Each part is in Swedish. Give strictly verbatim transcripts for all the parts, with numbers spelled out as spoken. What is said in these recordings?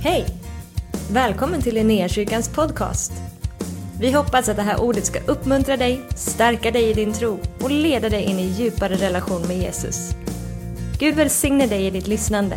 Hej! Välkommen till Linnéakyrkans podcast. Vi hoppas att det här ordet ska uppmuntra dig, stärka dig i din tro och leda dig in i djupare relation med Jesus. Gud välsigne dig i ditt lyssnande.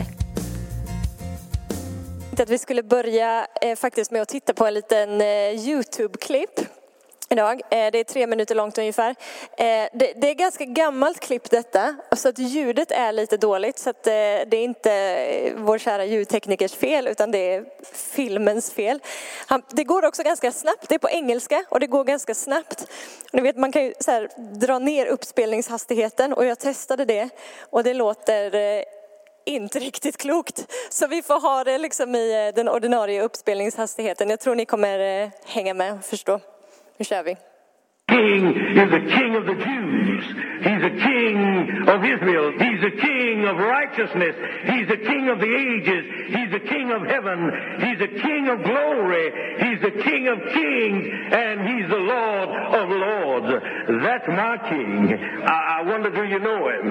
Jag tänkte att vi skulle börja eh, faktiskt med att titta på en liten eh, YouTube-klipp idag. Eh, det är tre minuter långt ungefär. Eh, det, det är ganska gammalt klipp detta, så att ljudet är lite dåligt. Så att, eh, det är inte eh, vår kära ljudteknikers fel, utan det är filmens fel. Han, det går också ganska snabbt. Det är på engelska och det går ganska snabbt. Ni vet, man kan ju så här, dra ner uppspelningshastigheten, och jag testade det och det låter eh, inte riktigt klokt. Så vi får ha det liksom i den ordinarie uppspelningshastigheten. Jag tror ni kommer hänga med och förstå. Nu kör vi. King is the king of the Jews. He's the king of Israel. He's the king of righteousness. He's the king of the ages. He's the king of heaven. He's the king of glory. He's the king of kings. And he's the Lord of lords. That's my king. I, I wonder, do you know him?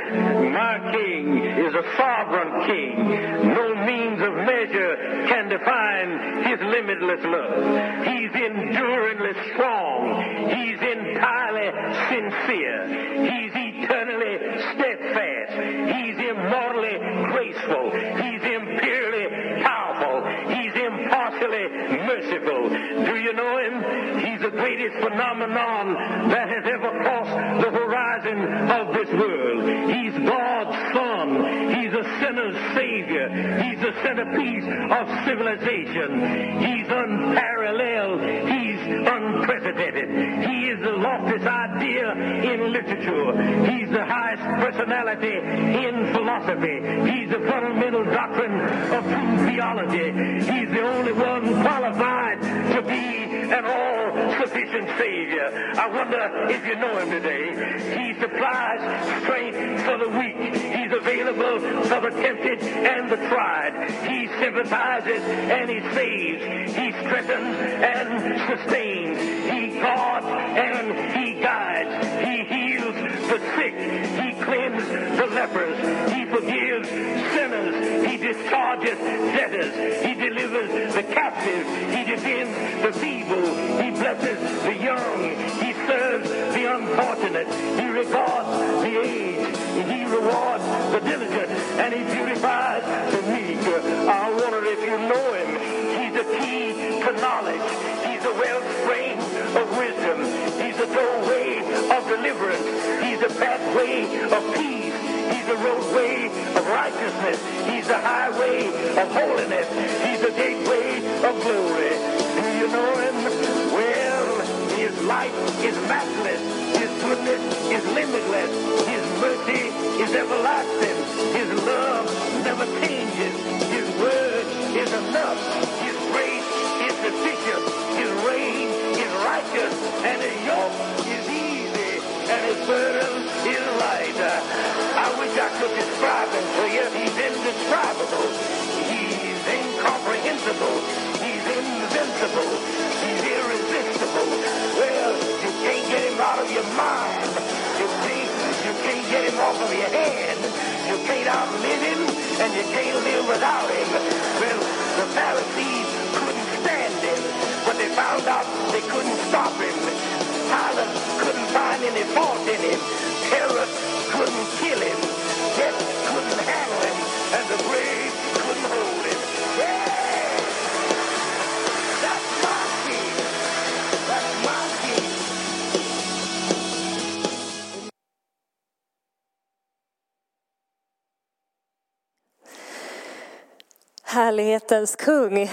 My king is a sovereign king. No means of measure can define his limitless love. He's enduringly strong. He's entirely sincere. He's eternally steadfast. He's immortally graceful. He's imperially powerful. He's impartially merciful. Do you know him? He's the greatest phenomenon that has ever crossed the horizon of this world. He's God's Son. He's a sinner's Savior. He's the centerpiece of civilization. He's unparalleled. He's unprecedented. He is the loftiest idea in literature. He's the highest personality in philosophy. He's the fundamental doctrine of true theology. He's the only one qualified to be an all-sufficient Savior. I wonder if you know him today. He supplies strength for the weak. He's available for the tempted and the tried. He sympathizes and he saves. He strengthens and sustains. He guards and he guides. He heals the sick. He cleanses the lepers. He forgives sinners. He discharges debtors. He delivers the captive. He defends the feeble. He blesses the young. He serves the unfortunate. He regards the aged. He rewards the diligent. And he purifies the meek. I wonder if you know him. He's the key to knowledge. He's the wellspring of wisdom. He's the doorway of deliverance. He's the pathway of peace. He's the roadway of righteousness. He's the highway of holiness. He's the gateway of glory. Do you know him? Well, his light is matchless. His goodness is limitless. His mercy is everlasting. His love never changes. His word is enough. His grace is sufficient. His reign is righteous. And his yoke is easy. And his burden is light. I wish I could describe him to you. He's indescribable. He's incomprehensible. He's invincible. He's irresistible. Well, you can't get him out of your mind. You can't, you can't get him off of your hand. You can't outlive him, and you can't live without him. Well, the Pharisees couldn't stand him, but they found out they couldn't stop him. Pilate couldn't find any fault in him. Herod couldn't kill him. Death couldn't handle him, and the grave couldn't hold him. Yeah! That's my king. That's my king. Härlighetens kung.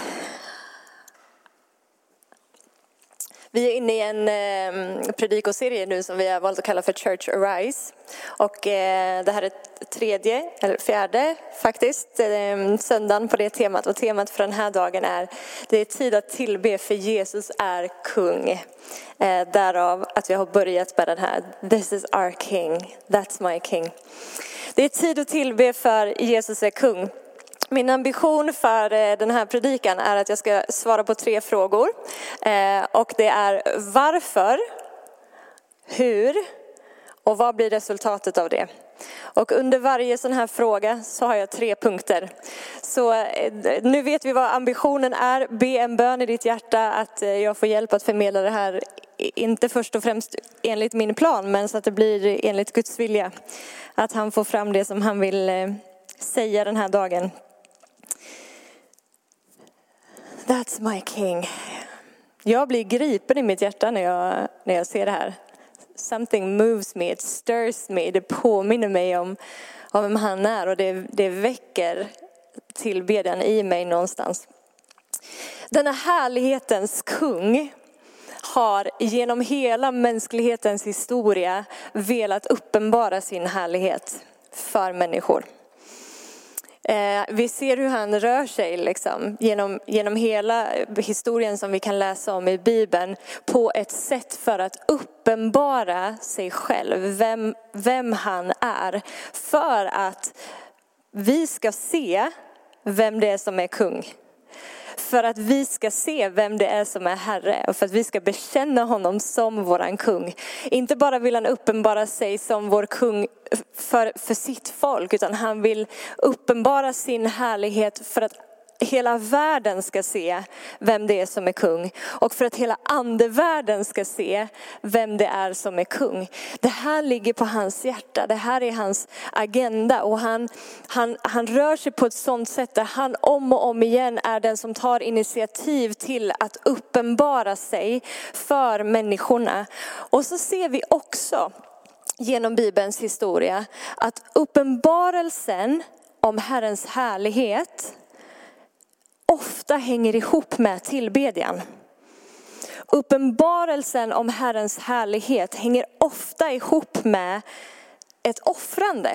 Vi är inne i en eh, predikoserie nu som vi har valt att kalla för Church Arise. Och eh, det här är tredje, eller fjärde faktiskt, eh, söndagen på det temat. Och temat för den här dagen är: det är tid att tillbe för Jesus är kung. Eh, därav att vi har börjat med den här: This is our king, that's my king. Det är tid att tillbe för Jesus är kung. Min ambition för den här predikan är att jag ska svara på tre frågor. Och det är varför, hur Och vad blir resultatet av det? Och under varje sån här fråga så har jag tre punkter. Så nu vet vi vad ambitionen är. Be en bön i ditt hjärta att jag får hjälp att förmedla det här. Inte först och främst enligt min plan, men så att det blir enligt Guds vilja. Att han får fram det som han vill säga den här dagen. That's my king. Jag blir gripen i mitt hjärta när jag, när jag ser det här. Something moves me, it stirs me. Det påminner mig om, om vem han är. Och det, det väcker tillbedjan i mig någonstans. Denna härlighetens kung har genom hela mänsklighetens historia velat uppenbara sin härlighet för människor. Eh, vi ser hur han rör sig liksom, genom, genom hela historien som vi kan läsa om i Bibeln på ett sätt för att uppenbara sig själv, vem, vem han är. För att vi ska se vem det är som är kung. För att vi ska se vem det är som är herre. Och för att vi ska bekänna honom som våran kung. Inte bara vill han uppenbara sig som vår kung för, för sitt folk. Utan han vill uppenbara sin härlighet för att hela världen ska se vem det är som är kung. Och för att hela andevärlden ska se vem det är som är kung. Det här ligger på hans hjärta. Det här är hans agenda. Och han, han, han rör sig på ett sådant sätt där han om och om igen är den som tar initiativ till att uppenbara sig för människorna. Och så ser vi också genom Bibelns historia att uppenbarelsen om Herrens härlighet ofta hänger ihop med tillbedjan. Uppenbarelsen om Herrens härlighet hänger ofta ihop med ett offrande.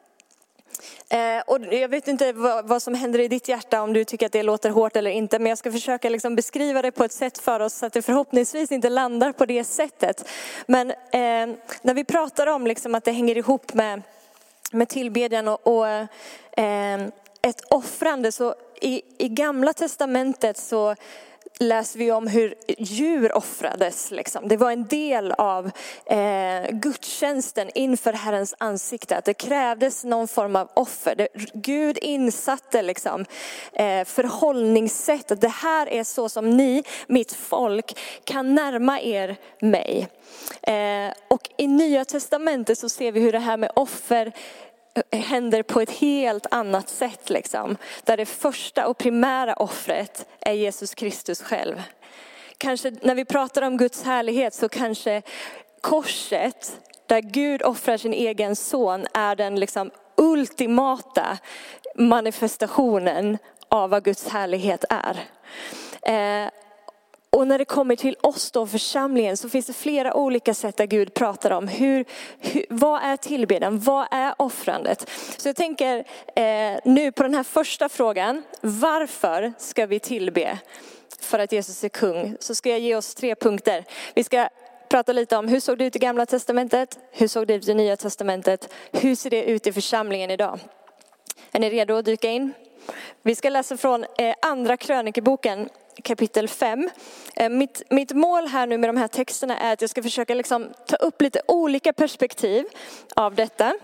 Eh, och jag vet inte vad, vad som händer i ditt hjärta om du tycker att det låter hårt eller inte. Men jag ska försöka liksom beskriva det på ett sätt för oss så att det förhoppningsvis inte landar på det sättet. Men eh, när vi pratar om liksom att det hänger ihop med, med tillbedjan och, och eh, ett offrande, så i, i gamla testamentet så läser vi om hur djur offrades. Liksom. Det var en del av eh, gudstjänsten inför Herrens ansikte. Att det krävdes någon form av offer. Det, Gud insatte liksom, eh, förhållningssätt. Att det här är så som ni, mitt folk, kan närma er mig. Eh, och i Nya testamentet så ser vi hur det här med offer händer på ett helt annat sätt liksom. Där det första och primära offret är Jesus Kristus själv. Kanske när vi pratar om Guds härlighet så kanske korset där Gud offrar sin egen son är den liksom ultimata manifestationen av vad Guds härlighet är. Eh, Och när det kommer till oss då, församlingen, så finns det flera olika sätt där Gud pratar om hur, hur, vad är tillbedjan, vad är offrandet. Så jag tänker eh, nu på den här första frågan, varför ska vi tillbe för att Jesus är kung? Så ska jag ge oss tre punkter. Vi ska prata lite om hur såg det ut i Gamla testamentet, hur såg det ut i Nya testamentet, hur ser det ut i församlingen idag? Är ni redo att dyka in? Vi ska läsa från eh, andra krönikeboken. Kapitel fem. Mitt, mitt mål här nu med de här texterna är att jag ska försöka liksom ta upp lite olika perspektiv av detta.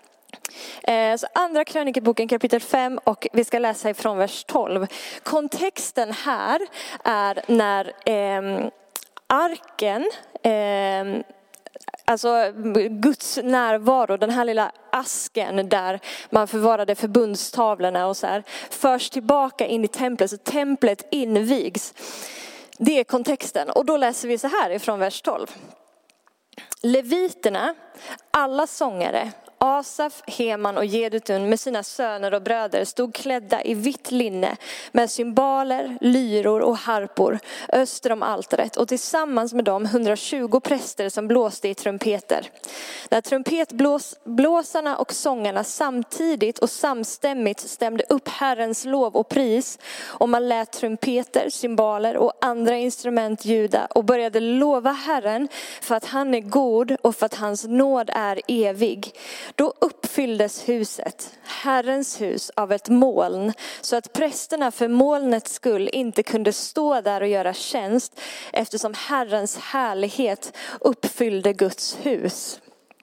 Så andra krönikeboken kapitel fem och vi ska läsa ifrån vers tolv. Kontexten här är när eh, arken, eh, alltså Guds närvaro, den här lilla asken där man förvarade förbundstavlorna och så här, förs tillbaka in i templet, så templet invigs. Det är kontexten. Och då läser vi så här ifrån vers tolv. Leviterna, alla sångare, Asaf, Heman och Jedutun med sina söner och bröder stod klädda i vitt linne med cymbaler, lyror och harpor öster om altaret, och tillsammans med dem hundratjugo präster som blåste i trumpeter. När trumpetblåsarna och sångarna samtidigt och samstämmigt stämde upp Herrens lov och pris, och man lät trumpeter, cymbaler och andra instrument ljuda och började lova Herren för att han är god och för att hans nåd är evig. Då uppfylldes huset, Herrens hus, av ett moln, så att prästerna för molnets skull inte kunde stå där och göra tjänst, eftersom Herrens härlighet uppfyllde Guds hus.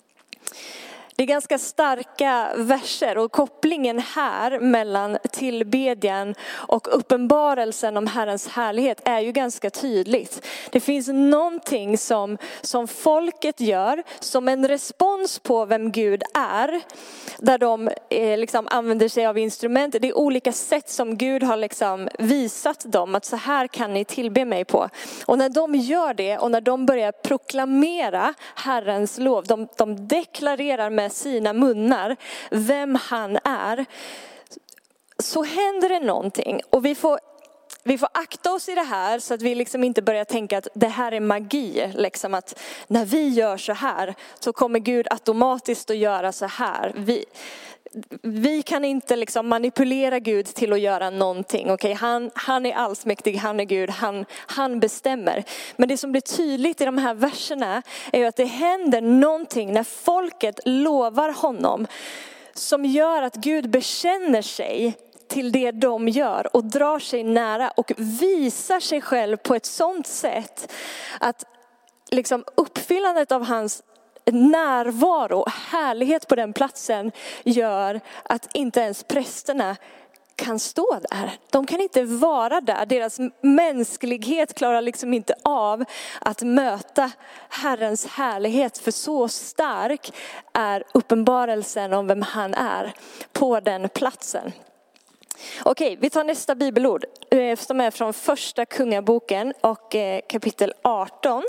Det är ganska starka verser och kopplingen här mellan tillbedjan och uppenbarelsen om Herrens härlighet är ju ganska tydligt. Det finns någonting som, som folket gör som en respons på vem Gud är. Där de eh, liksom använder sig av instrument. Det är olika sätt som Gud har liksom visat dem att så här kan ni tillbe mig på. Och när de gör det och när de börjar proklamera Herrens lov, de, de deklarerar med sina munnar vem han är, så händer det någonting. Och vi får, vi får akta oss i det här så att vi liksom inte börjar tänka att det här är magi. Liksom att när vi gör så här så kommer Gud automatiskt att göra så här. Vi, vi kan inte liksom manipulera Gud till att göra någonting. Okay? Han, han är allsmäktig, han är Gud, han, han bestämmer. Men det som blir tydligt i de här verserna är ju att det händer någonting när folket lovar honom som gör att Gud bekänner sig till det de gör och drar sig nära och visar sig själv på ett sådant sätt att liksom uppfyllandet av hans närvaro och härlighet på den platsen gör att inte ens prästerna kan stå där. De kan inte vara där. Deras mänsklighet klarar liksom inte av att möta Herrens härlighet. För så stark är uppenbarelsen om vem han är på den platsen. Okej, vi tar nästa bibelord som är från första kungaboken och kapitel arton.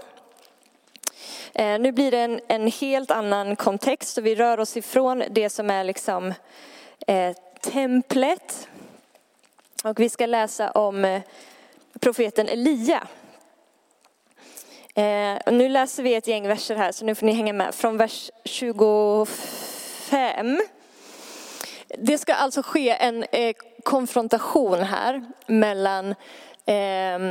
Nu blir det en, en helt annan kontext och vi rör oss ifrån det som är liksom eh, templet. Och vi ska läsa om eh, profeten Elia. Eh, nu läser vi ett gäng verser här så nu får ni hänga med. Från vers tjugofem. Det ska alltså ske en eh, konfrontation här mellan eh,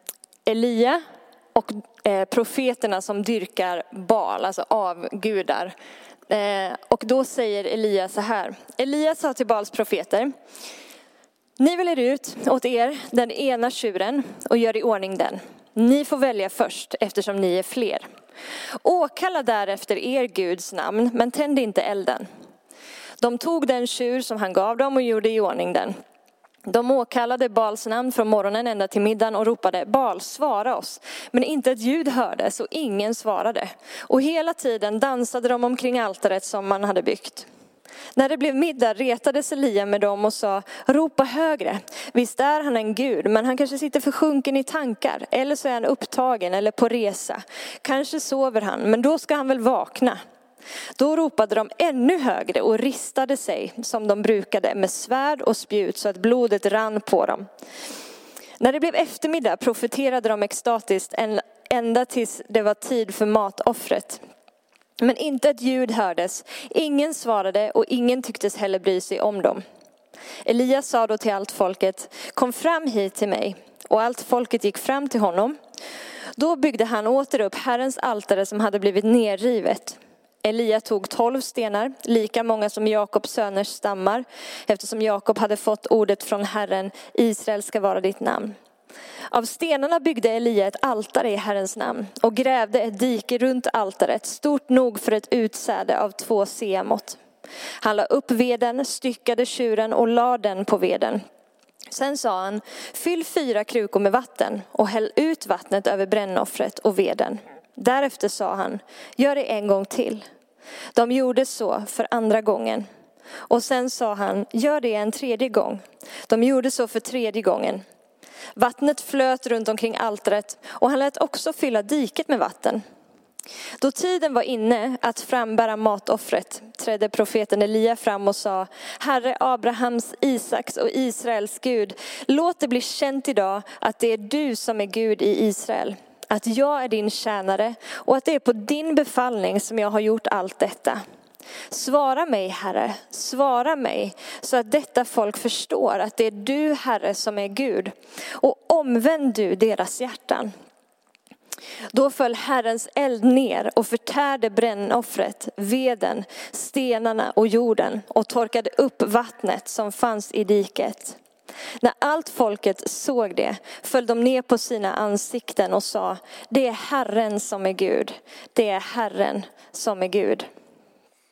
Elia och eh, profeterna som dyrkar Baal, alltså avgudar. Eh, och då säger Elia så här. Elia sa till Baals profeter: ni väljer ut åt er den ena tjuren och gör i ordning den. Ni får välja först eftersom ni är fler. Åkalla därefter er Guds namn, men tänd inte elden. De tog den tjur som han gav dem och gjorde i ordning den. De åkallade Baals namn från morgonen ända till middagen och ropade: Baal, svara oss. Men inte ett ljud hördes och ingen svarade. Och hela tiden dansade de omkring altaret som man hade byggt. När det blev middag retades Elia med dem och sa: ropa högre. Visst är han en gud, men han kanske sitter försjunken i tankar. Eller så är han upptagen eller på resa. Kanske sover han, men då ska han väl vakna. Då ropade de ännu högre och ristade sig som de brukade med svärd och spjut så att blodet rann på dem. När det blev eftermiddag profeterade de extatiskt ända tills det var tid för matoffret. Men inte ett ljud hördes, ingen svarade och ingen tycktes heller bry sig om dem. Elias sa då till allt folket: kom fram hit till mig. Och allt folket gick fram till honom. Då byggde han åter upp Herrens altare som hade blivit nerrivet. Elia tog tolv stenar, lika många som Jakobs söners stammar, eftersom Jakob hade fått ordet från Herren: Israel ska vara ditt namn. Av stenarna byggde Elia ett altare i Herrens namn och grävde ett dike runt altaret, stort nog för ett utsäde av två seamått. Han la upp veden, styckade tjuren och lade den på veden. Sen sa han: fyll fyra krukor med vatten och häll ut vattnet över brännoffret och veden. Därefter sa han: gör det en gång till. De gjorde så för andra gången. Och sen sa han: gör det en tredje gång. De gjorde så för tredje gången. Vattnet flöt runt omkring altaret och han lät också fylla diket med vatten. Då tiden var inne att frambära matoffret trädde profeten Elia fram och sa: Herre Abrahams, Isaks och Israels Gud, låt det bli känt idag att det är du som är Gud i Israel. Att jag är din tjänare och att det är på din befallning som jag har gjort allt detta. Svara mig, Herre, svara mig så att detta folk förstår att det är du, Herre, som är Gud. Och omvänd du deras hjärtan. Då föll Herrens eld ner och förtärde brännoffret, veden, stenarna och jorden och torkade upp vattnet som fanns i diket. När allt folket såg det föll de ner på sina ansikten och sa: det är Herren som är Gud, det är Herren som är Gud.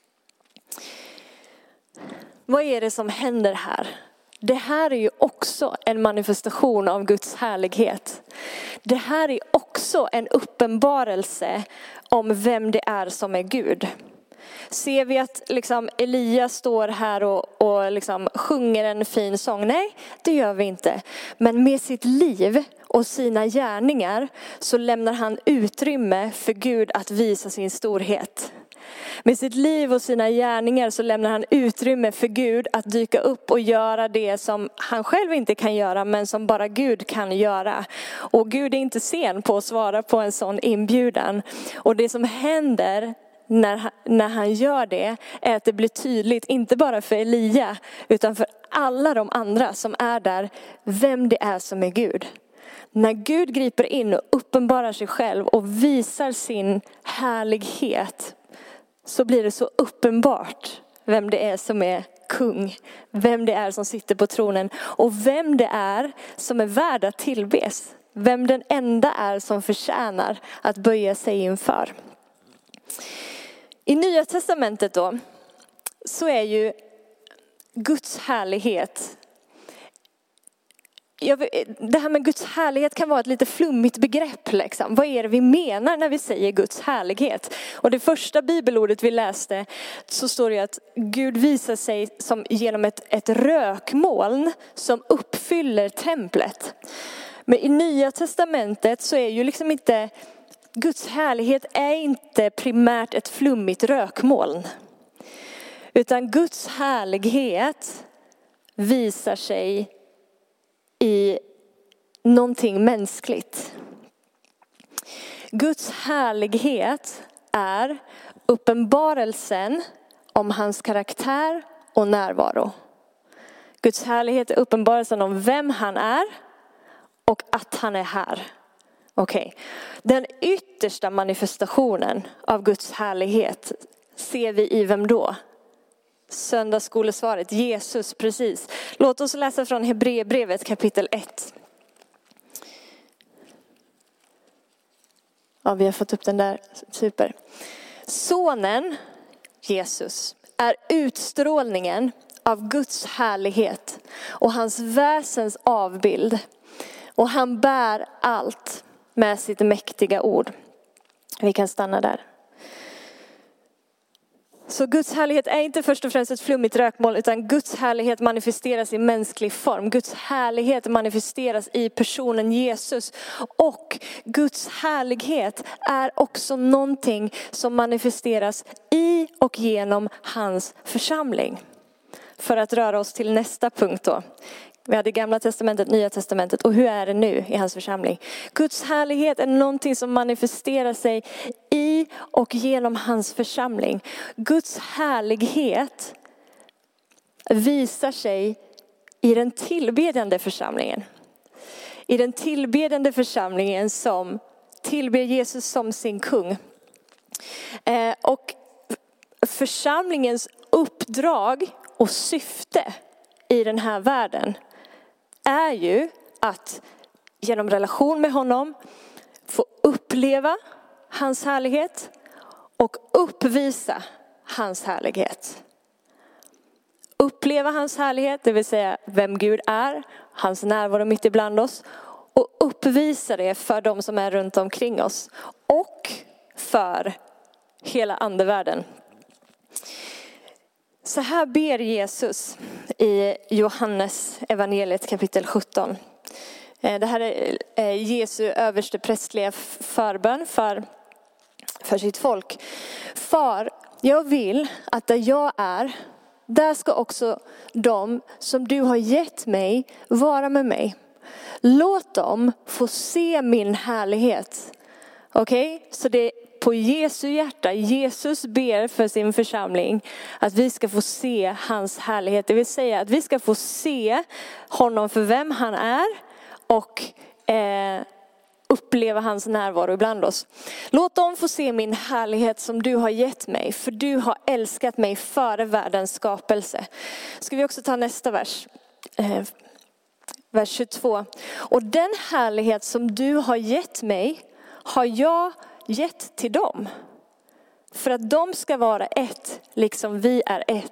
vad är det som händer här? Det här är ju också en manifestation av Guds härlighet. Det här är också en uppenbarelse om vem det är som är Gud. Ser vi att liksom Elia står här och, och liksom sjunger en fin sång? Nej, det gör vi inte. Men med sitt liv och sina gärningar så lämnar han utrymme för Gud att visa sin storhet. Med sitt liv och sina gärningar så lämnar han utrymme för Gud att dyka upp och göra det som han själv inte kan göra, men som bara Gud kan göra. Och Gud är inte sen på att svara på en sån inbjudan. Och det som händer när, när han gör det är att det blir tydligt, inte bara för Elia utan för alla de andra som är där, vem det är som är Gud. När Gud griper in och uppenbarar sig själv och visar sin härlighet, så blir det så uppenbart vem det är som är kung. Vem det är som sitter på tronen. Och vem det är som är värd att tillbes. Vem den enda är som förtjänar att böja sig inför. I Nya testamentet då, så är ju Guds härlighet. Det här med Guds härlighet kan vara ett lite flummigt begrepp. Liksom. Vad är det vi menar när vi säger Guds härlighet? Och det första bibelordet vi läste, så står det att Gud visar sig som genom ett, ett rökmoln som uppfyller templet. Men i Nya testamentet så är ju liksom inte, Guds härlighet är inte primärt ett flummigt rökmoln. Utan Guds härlighet visar sig i någonting mänskligt. Guds härlighet är uppenbarelsen om hans karaktär och närvaro. Guds härlighet är uppenbarelsen om vem han är och att han är här. Okej. Okay. Den yttersta manifestationen av Guds härlighet ser vi i vem då? Söndagsskolesvaret, Jesus, precis. Låt oss läsa från Hebreerbrevet kapitel ett. Ja, vi har fått upp den där, super. Sonen, Jesus, är utstrålningen av Guds härlighet och hans väsens avbild. Och han bär allt med sitt mäktiga ord. Vi kan stanna där. Så Guds härlighet är inte först och främst ett flummigt rökmoln, utan Guds härlighet manifesteras i mänsklig form. Guds härlighet manifesteras i personen Jesus. Och Guds härlighet är också någonting som manifesteras i och genom hans församling. För att röra oss till nästa punkt då. Vi hade Gamla testamentet, Nya testamentet. Och hur är det nu i hans församling? Guds härlighet är någonting som manifesterar sig i och genom hans församling. Guds härlighet visar sig i den tillbedjande församlingen. I den tillbedjande församlingen som tillber Jesus som sin kung. Eh, och församlingens uppdrag och syfte i den här världen är ju att genom relation med honom få uppleva hans härlighet och uppvisa hans härlighet. Uppleva hans härlighet, det vill säga vem Gud är, hans närvaro mitt ibland oss, och uppvisa det för de som är runt omkring oss och för hela andevärlden. Så här ber Jesus i Johannes evangeliet kapitel sjutton. Det här är Jesu översteprästliga förbön för, för sitt folk. Far, jag vill att där jag är, där ska också de som du har gett mig vara med mig. Låt dem få se min härlighet. Okej, okay? Så det på Jesu hjärta, Jesus ber för sin församling att vi ska få se hans härlighet. Det vill säga att vi ska få se honom för vem han är och eh, uppleva hans närvaro ibland oss. Låt dem få se min härlighet som du har gett mig, för du har älskat mig före världens skapelse. Ska vi också ta nästa vers. Eh, vers tjugotvå. Och den härlighet som du har gett mig har jag gett till dem. För att de ska vara ett, liksom vi är ett.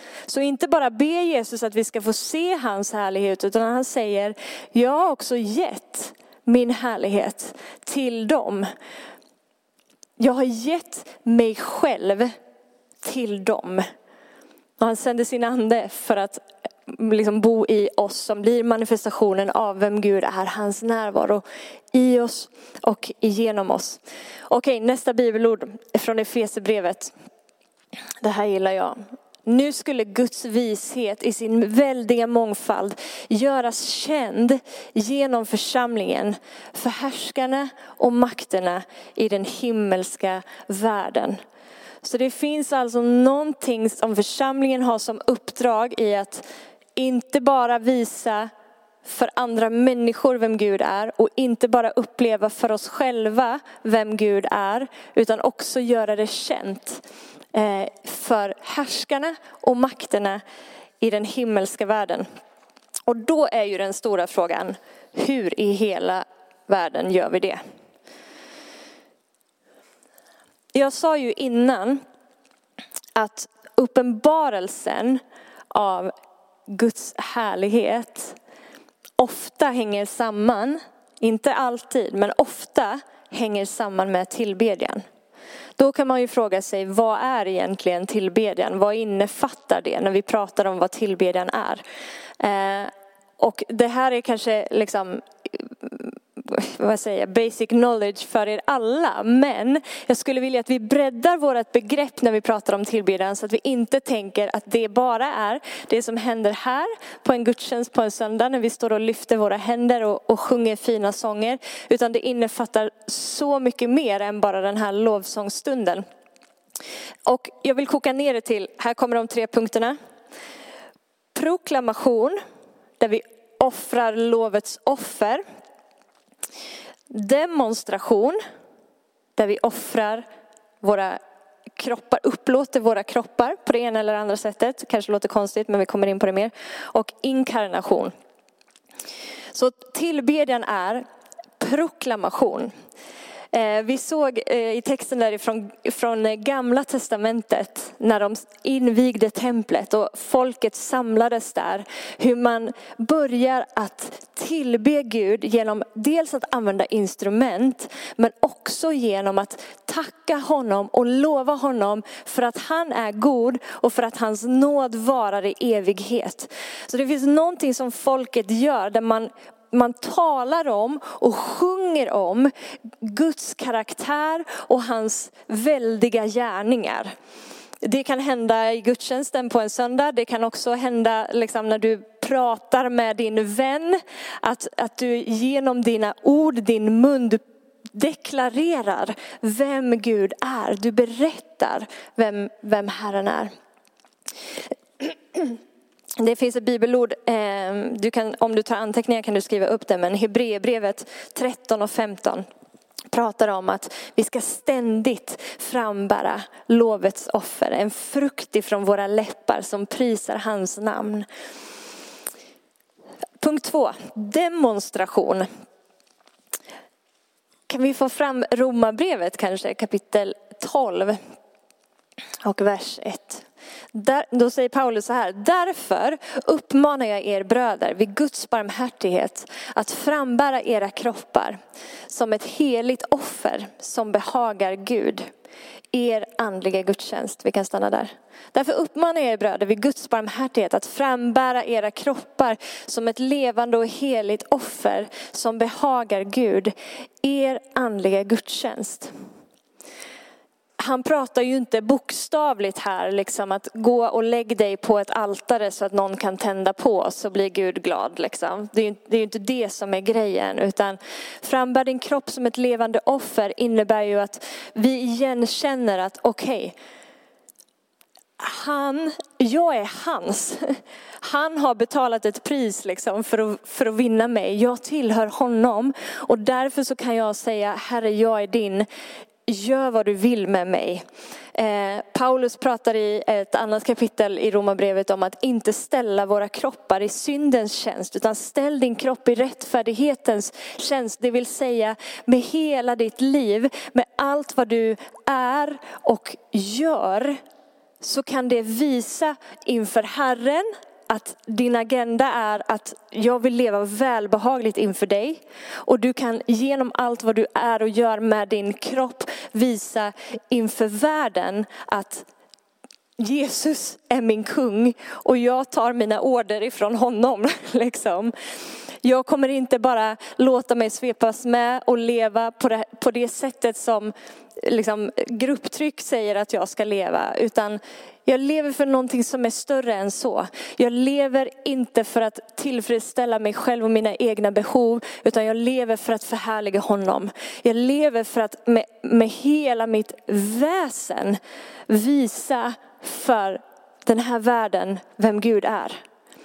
Så inte bara ber Jesus att vi ska få se hans härlighet, utan han säger, jag har också gett min härlighet till dem. Jag har gett mig själv till dem. Och han sänder sin ande för att liksom bo i oss, som blir manifestationen av vem Gud är. Hans närvaro i oss och genom oss. Okej, nästa bibelord från Efesierbrevet. Det här gillar jag. Nu skulle Guds vishet i sin väldiga mångfald göras känd genom församlingen för härskarna och makterna i den himmelska världen. Så det finns alltså någonting som församlingen har som uppdrag i att inte bara visa för andra människor vem Gud är, och inte bara uppleva för oss själva vem Gud är, utan också göra det känt för härskarna och makterna i den himmelska världen. Och då är ju den stora frågan, hur i hela världen gör vi det? Jag sa ju innan att uppenbarelsen av Guds härlighet ofta hänger samman, inte alltid, men ofta hänger samman med tillbedjan. Då kan man ju fråga sig, vad är egentligen tillbedjan? Vad innefattar det när vi pratar om vad tillbedjan är? Eh, och det här är kanske liksom, vad säger jag, basic knowledge för er alla. Men jag skulle vilja att vi breddar vårt begrepp när vi pratar om tillbedjan, så att vi inte tänker att det bara är det som händer här på en gudstjänst på en söndag när vi står och lyfter våra händer och, och sjunger fina sånger. Utan det innefattar så mycket mer än bara den här lovsångsstunden. Och jag vill koka ner det till, här kommer de tre punkterna. Proklamation, där vi offrar lovets offer. Demonstration, där vi offrar våra kroppar, upplåter våra kroppar på det ena eller andra sättet. Kanske låter konstigt, men vi kommer in på det mer. Och inkarnation. Så tillbedjan är proklamation. Vi såg i texten därifrån från Gamla testamentet, när de invigde templet och folket samlades där, hur man börjar att tillbe Gud genom dels att använda instrument, men också genom att tacka honom och lova honom för att han är god och för att hans nåd varar i evighet. Så det finns någonting som folket gör där man Man talar om och sjunger om Guds karaktär och hans väldiga gärningar. Det kan hända i gudstjänsten på en söndag. Det kan också hända liksom när du pratar med din vän. Att, att du genom dina ord, din mun, du deklarerar vem Gud är. Du berättar vem, vem Herren är. Det finns ett bibelord, du kan, om du tar anteckningar kan du skriva upp det, men Hebreerbrevet tretton och femton pratar om att vi ska ständigt frambära lovets offer, en frukt ifrån våra läppar som prisar hans namn. Punkt två, demonstration. Kan vi få fram Romarbrevet kanske, kapitel tolv och vers ett. Där, då säger Paulus så här: därför uppmanar jag er bröder vid Guds barmhärtighet att frambära era kroppar som ett heligt offer som behagar Gud, er andliga gudstjänst. Vi kan stanna där. Därför uppmanar jag er bröder vid Guds barmhärtighet att frambära era kroppar som ett levande och heligt offer som behagar Gud, er andliga gudstjänst. Han pratar ju inte bokstavligt här, liksom att gå och lägg dig på ett altare så att någon kan tända på så blir Gud glad. Liksom. Det är ju det är inte det som är grejen, utan frambär din kropp som ett levande offer innebär ju att vi igenkänner att okej, okay, han, jag är hans. Han har betalat ett pris liksom för, att, för att vinna mig. Jag tillhör honom och därför så kan jag säga: Herre, jag är din. Gör vad du vill med mig. Eh, Paulus pratar i ett annat kapitel i Romarbrevet om att inte ställa våra kroppar i syndens tjänst, utan ställ din kropp i rättfärdighetens tjänst. Det vill säga med hela ditt liv, med allt vad du är och gör. så kan det visa inför Herren att din agenda är att jag vill leva välbehagligt inför dig. Och du kan genom allt vad du är och gör med din kropp visa inför världen att Jesus är min kung och jag tar mina order ifrån honom. Liksom. Jag kommer inte bara låta mig svepas med och leva på det, på det sättet som liksom, grupptryck säger att jag ska leva. Utan jag lever för någonting som är större än så. Jag lever inte för att tillfredsställa mig själv och mina egna behov. Utan jag lever för att förhärliga honom. Jag lever för att med, med hela mitt väsen visa för den här världen vem Gud är.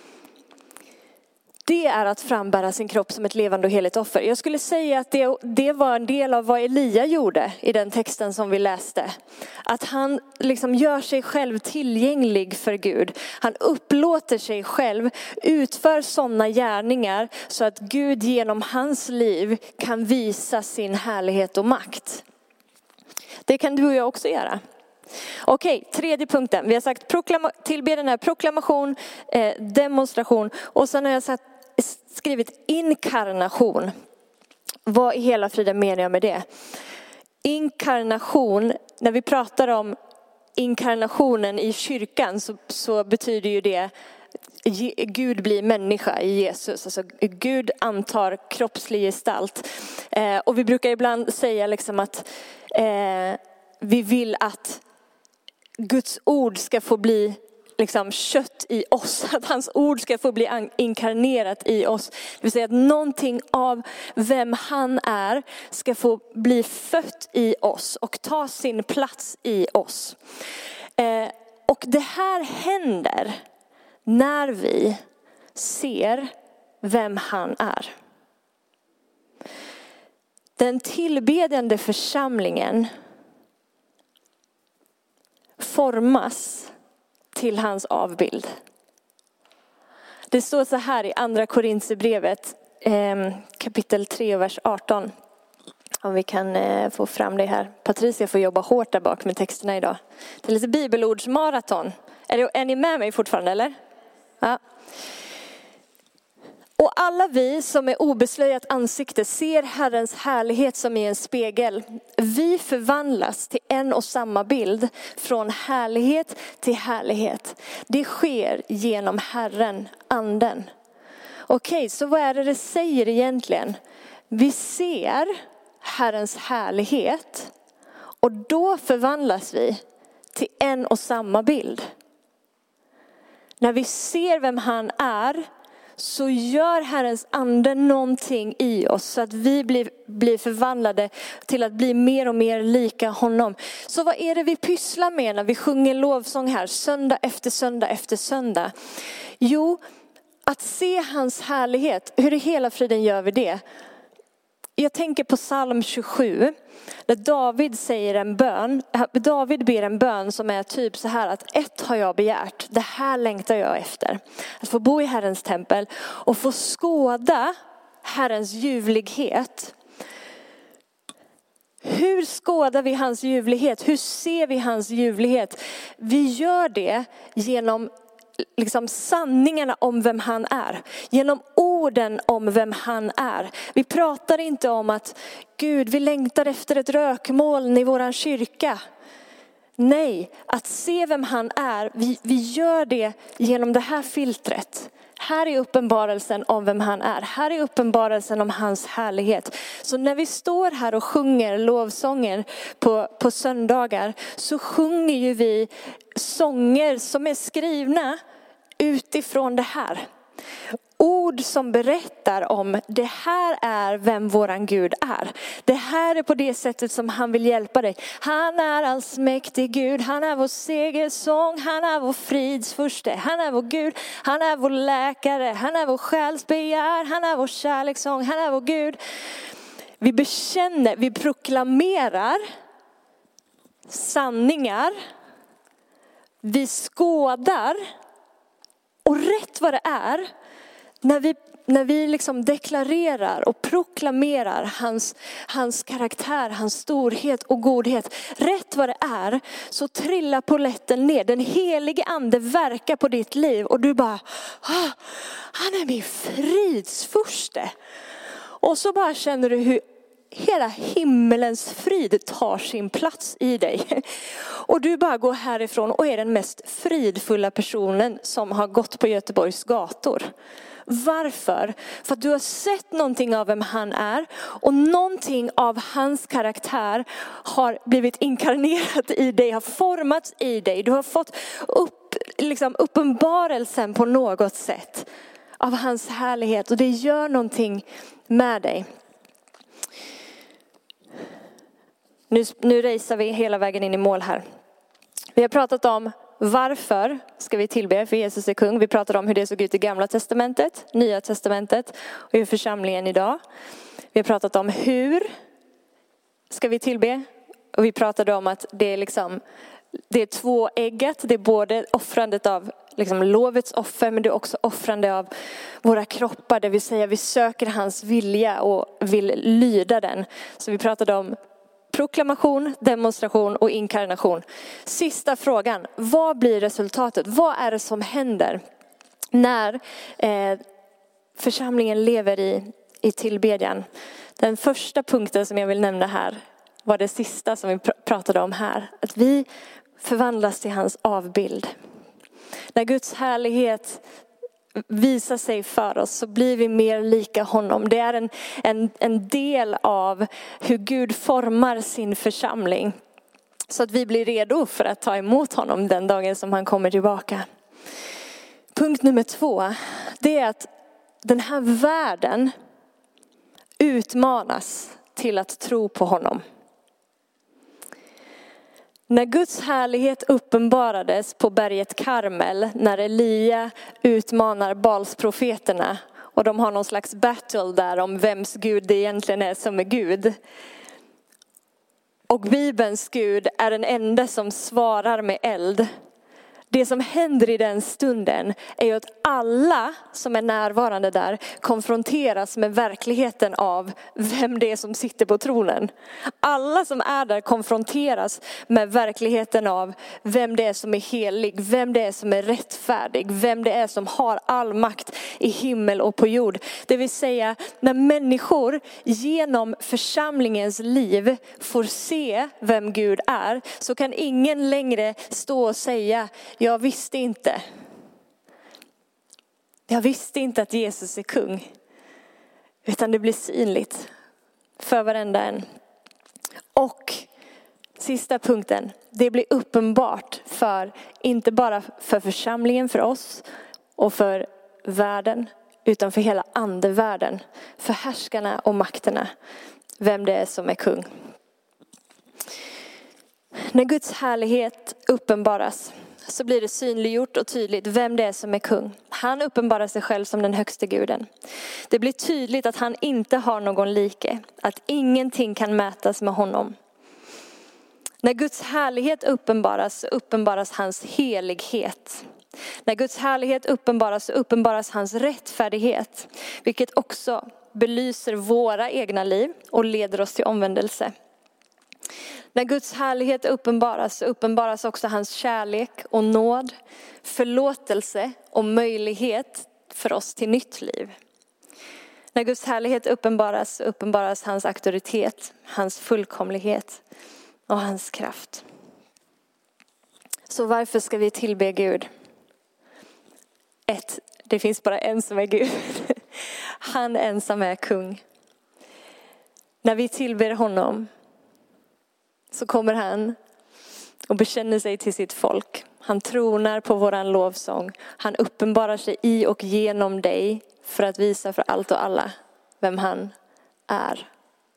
Det är att frambära sin kropp som ett levande och heligt offer. Jag skulle säga att det, det var en del av vad Elia gjorde i den texten som vi läste. Att han liksom gör sig själv tillgänglig för Gud. Han upplåter sig själv, utför sådana gärningar så att Gud genom hans liv kan visa sin härlighet och makt. Det kan du och jag också göra. Okej, tredje punkten. Vi har sagt proklama- tillbedjan är proklamation, eh, demonstration och sen har jag sagt, skrivit inkarnation. Vad i hela friden menar jag med det? Inkarnation, när vi pratar om inkarnationen i kyrkan så, så betyder ju det Gud blir människa i Jesus. Alltså Gud antar kroppslig gestalt. Eh, och vi brukar ibland säga liksom att eh, vi vill att Guds ord ska få bli liksom kött i oss. Att hans ord ska få bli inkarnerat i oss. Det vill säga att någonting av vem han är ska få bli fött i oss och ta sin plats i oss. Eh, och det här händer när vi ser vem han är. Den tillbedjande församlingen formas till hans avbild. Det står så här i andra Korinthierbrevet eh, kapitel tre vers arton. Om vi kan eh, få fram det här. Patricia får jobba hårt där bak med texterna idag. Det är lite bibelordsmaraton. Är, det, är ni med mig fortfarande eller? Ja. Och alla vi som med obeslöjat ansikte ser Herrens härlighet som i en spegel. Vi förvandlas till en och samma bild från härlighet till härlighet. Det sker genom Herren, anden. Okej, så vad är det det säger egentligen? Vi ser Herrens härlighet och då förvandlas vi till en och samma bild. När vi ser vem han är så gör Herrens ande någonting i oss så att vi blir, blir förvandlade till att bli mer och mer lika honom. Så vad är det vi pysslar med när vi sjunger lovsång här söndag efter söndag efter söndag? Jo, att se hans härlighet. Hur i hela friden gör vi det? Jag tänker på psalm tjugosju. Där David säger en bön. David ber en bön som är typ så här att ett har jag begärt. Det här längtar jag efter. Att få bo i Herrens tempel och få skåda Herrens ljuvlighet. Hur skådar vi hans ljuvlighet? Hur ser vi hans ljuvlighet? Vi gör det genom liksom sanningarna om vem han är. Genom orden om vem han är. Vi pratar inte om att Gud, vi längtar efter ett rökmoln i våran kyrka. Nej, att se vem han är, vi, vi gör det genom det här filtret. Här är uppenbarelsen om vem han är. Här är uppenbarelsen om hans härlighet. Så när vi står här och sjunger lovsånger på, på söndagar så sjunger ju vi sånger som är skrivna utifrån det här. Ord som berättar om det här är vem våran Gud är. Det här är på det sättet som han vill hjälpa dig. Han är allsmäktig Gud. Han är vår segersång. Han är vår fridsfurste. Han är vår Gud. Han är vår läkare. Han är vår själsbegär. Han är vår kärlekssång. Han är vår Gud. Vi bekänner, vi proklamerar sanningar. Vi skådar. Och rätt vad det är, när vi när vi liksom deklarerar och proklamerar hans, hans karaktär, hans storhet och godhet. Rätt vad det är så trillar polletten ner. Den helige ande verkar på ditt liv och du bara, ah, han är min fridsfurste. Och så bara känner du hur hela himmelens frid tar sin plats i dig. Och du bara går härifrån och är den mest fridfulla personen som har gått på Göteborgs gator. Varför? För att du har sett någonting av vem han är. Och någonting av hans karaktär har blivit inkarnerat i dig. Har formats i dig. Du har fått upp, liksom uppenbarelsen på något sätt av hans härlighet. Och det gör någonting med dig. Nu, nu racear vi hela vägen in i mål här. Vi har pratat om varför ska vi tillbe för Jesus är kung. Vi pratade om hur det såg ut i Gamla testamentet, Nya testamentet och hur församlingen idag. Vi har pratat om hur ska vi tillbe. Och vi pratade om att det är liksom, det är tvåeggat. Det är både offrandet av liksom lovets offer, men det är också offrande av våra kroppar. Det vill säga vi söker hans vilja och vill lyda den. Så vi pratade om proklamation, demonstration och inkarnation. Sista frågan. Vad blir resultatet? Vad är det som händer när eh, församlingen lever i, i tillbedjan? Den första punkten som jag vill nämna här var det sista som vi pr- pratade om här. Att vi förvandlas till hans avbild. När Guds härlighet visar sig för oss så blir vi mer lika honom. Det är en, en, en del av hur Gud formar sin församling. Så att vi blir redo för att ta emot honom den dagen som han kommer tillbaka. Punkt nummer två. Det är att den här världen utmanas till att tro på honom. När Guds härlighet uppenbarades på berget Karmel, när Elia utmanar Balsprofeterna och de har någon slags battle där om vems Gud det egentligen är som är Gud. Och Bibelns Gud är den enda som svarar med eld. Det som händer i den stunden är ju att alla som är närvarande där konfronteras med verkligheten av vem det är som sitter på tronen. Alla som är där konfronteras med verkligheten av vem det är som är helig, vem det är som är rättfärdig, vem det är som har all makt i himmel och på jord. Det vill säga när människor genom församlingens liv får se vem Gud är, så kan ingen längre stå och säga: jag visste inte. Jag visste inte att Jesus är kung. Utan det blir synligt för varenda en. Och sista punkten. Det blir uppenbart för, inte bara för församlingen, för oss och för världen. Utan för hela andevärlden. För härskarna och makterna. Vem det är som är kung. När Guds härlighet uppenbaras så blir det synliggjort och tydligt vem det är som är kung. Han uppenbarar sig själv som den högste guden. Det blir tydligt att han inte har någon like. Att ingenting kan mätas med honom. När Guds härlighet uppenbaras så uppenbaras hans helighet. När Guds härlighet uppenbaras så uppenbaras hans rättfärdighet. Vilket också belyser våra egna liv och leder oss till omvändelse. När Guds härlighet uppenbaras så uppenbaras också hans kärlek och nåd, förlåtelse och möjlighet för oss till nytt liv. När Guds härlighet uppenbaras så uppenbaras hans auktoritet, hans fullkomlighet och hans kraft. Så varför ska vi tillbe Gud? Ett, det finns bara en som är Gud. Han ensam är kung. När vi tillber honom så kommer han och bekänner sig till sitt folk. Han tronar på våran lovsång. Han uppenbarar sig i och genom dig för att visa för allt och alla vem han är.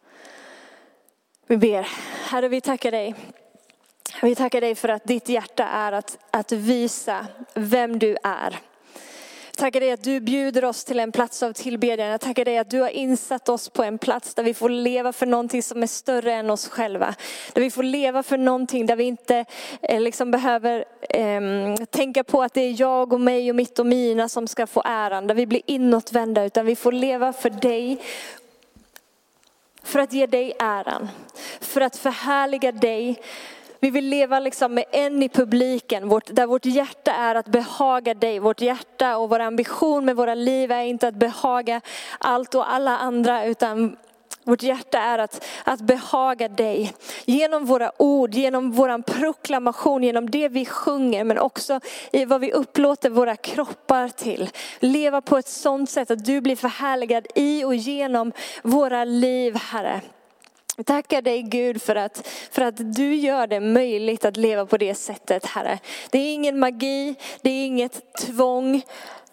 Vi ber. Herre, vi tackar dig. Vi tackar dig för att ditt hjärta är att, att visa vem du är. tackar dig att du bjuder oss till en plats av tillbedjan. Jag tackar dig att du har insatt oss på en plats där vi får leva för någonting som är större än oss själva. Där vi får leva för någonting där vi inte eh, liksom behöver eh, tänka på att det är jag och mig och mitt och mina som ska få äran. Där vi blir inåtvända, utan vi får leva för dig. För att ge dig äran. För att förhärliga dig. Vi vill leva liksom med en i publiken, vårt, där vårt hjärta är att behaga dig. Vårt hjärta och vår ambition med våra liv är inte att behaga allt och alla andra, utan vårt hjärta är att, att behaga dig. Genom våra ord, genom våran proklamation, genom det vi sjunger, men också i vad vi upplåter våra kroppar till. Leva på ett sådant sätt att du blir förhärligad i och genom våra liv, Herre. Jag tackar dig Gud för att, för att du gör det möjligt att leva på det sättet, Herre. Det är ingen magi, det är inget tvång.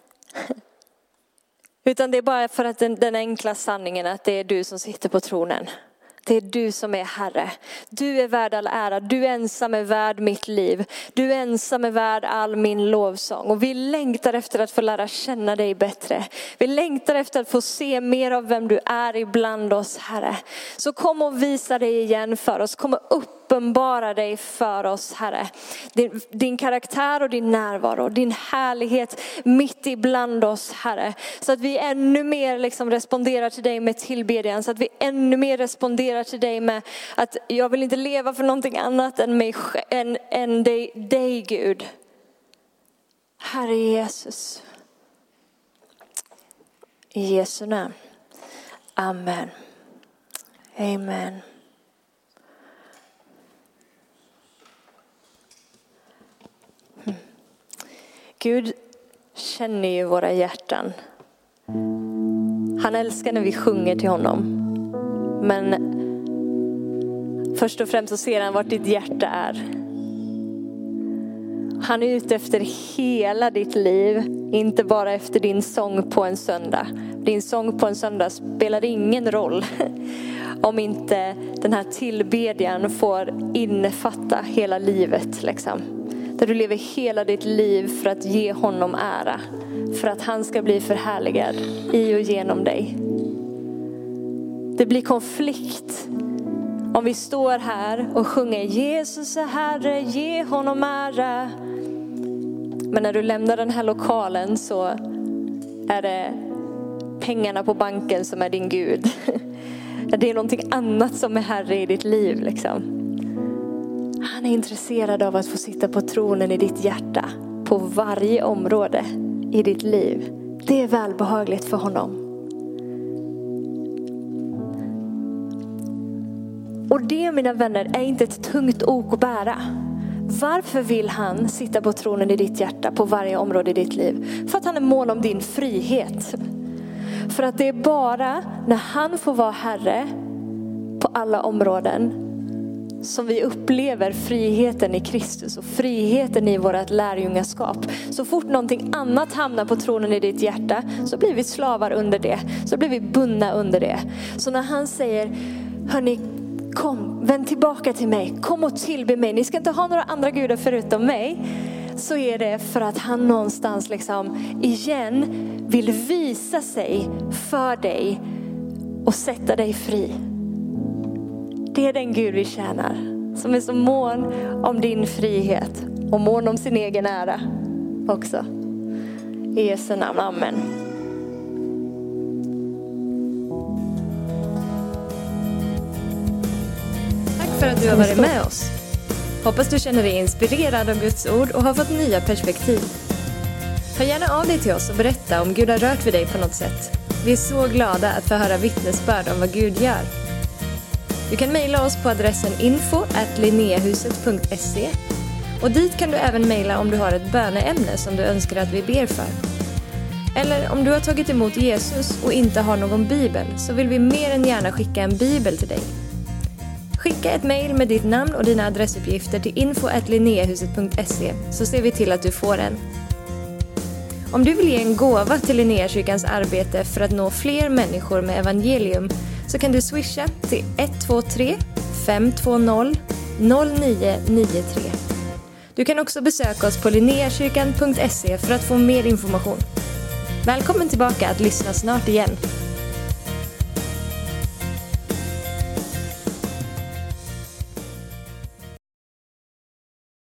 Utan det är bara för att den, den enkla sanningen att det är du som sitter på tronen. Det är du som är Herre. Du är värd all ära. Du ensam är värd mitt liv. Du ensam är värd all min lovsång. Och vi längtar efter att få lära känna dig bättre. Vi längtar efter att få se mer av vem du är ibland oss, Herre. Så kom och visa dig igen för oss. Kom och uppenbara dig för oss, Herre. Din, din karaktär och din närvaro. Din härlighet mitt ibland oss, Herre. Så att vi ännu mer liksom responderar till dig med tillbedjan. Så att vi ännu mer responderar till dig med att jag vill inte leva för någonting annat än, mig, än, än dig, dig, Gud. Herre Jesus. I Jesu namn. Amen. Amen. Gud känner ju våra hjärtan. Han älskar när vi sjunger till honom. Men först och främst så ser han vart ditt hjärta är. Han är ute efter hela ditt liv. Inte bara efter din sång på en söndag. Din sång på en söndag spelar ingen roll. Om inte den här tillbedjan får innefatta hela livet liksom. Där du lever hela ditt liv för att ge honom ära. För att han ska bli förhärligad i och genom dig. Det blir konflikt om vi står här och sjunger Jesus är Herre, ge honom ära. Men när du lämnar den här lokalen så är det pengarna på banken som är din Gud. Det är någonting annat som är Herre i ditt liv liksom. Han är intresserad av att få sitta på tronen i ditt hjärta. På varje område i ditt liv. Det är välbehagligt för honom. Och det, mina vänner, är inte ett tungt ok att bära. Varför vill han sitta på tronen i ditt hjärta på varje område i ditt liv? För att han är mån om din frihet. För att det är bara när han får vara Herre på alla områden som vi upplever friheten i Kristus och friheten i vårt lärjungaskap. Så fort någonting annat hamnar på tronen i ditt hjärta så blir vi slavar under det. Så blir vi bundna under det. Så när han säger, hörni, kom, vänd tillbaka till mig. Kom och tillbe mig. Ni ska inte ha några andra gudar förutom mig. Så är det för att han någonstans liksom igen vill visa sig för dig och sätta dig fri. Det är den Gud vi tjänar. Som är så mån om din frihet. Och mån om sin egen ära också. I Jesu namn, amen. Tack för att du har varit med oss. Hoppas du känner dig inspirerad av Guds ord och har fått nya perspektiv. Hör gärna av dig till oss och berätta om Gud har rört vid dig på något sätt. Vi är så glada att få höra vittnesbörd om vad Gud gör. Du kan mejla oss på adressen info at linneahuset punkt se. Och dit kan du även mejla om du har ett böneämne som du önskar att vi ber för. Eller om du har tagit emot Jesus och inte har någon bibel så vill vi mer än gärna skicka en bibel till dig. Skicka ett mejl med ditt namn och dina adressuppgifter till info at linneahuset punkt se så ser vi till att du får en. Om du vill ge en gåva till Linneakyrkans arbete för att nå fler människor med evangelium så kan du swisha till ett två tre fem två noll noll nio nio tre. Du kan också besöka oss på linneakyrkan punkt se för att få mer information. Välkommen tillbaka att lyssna snart igen.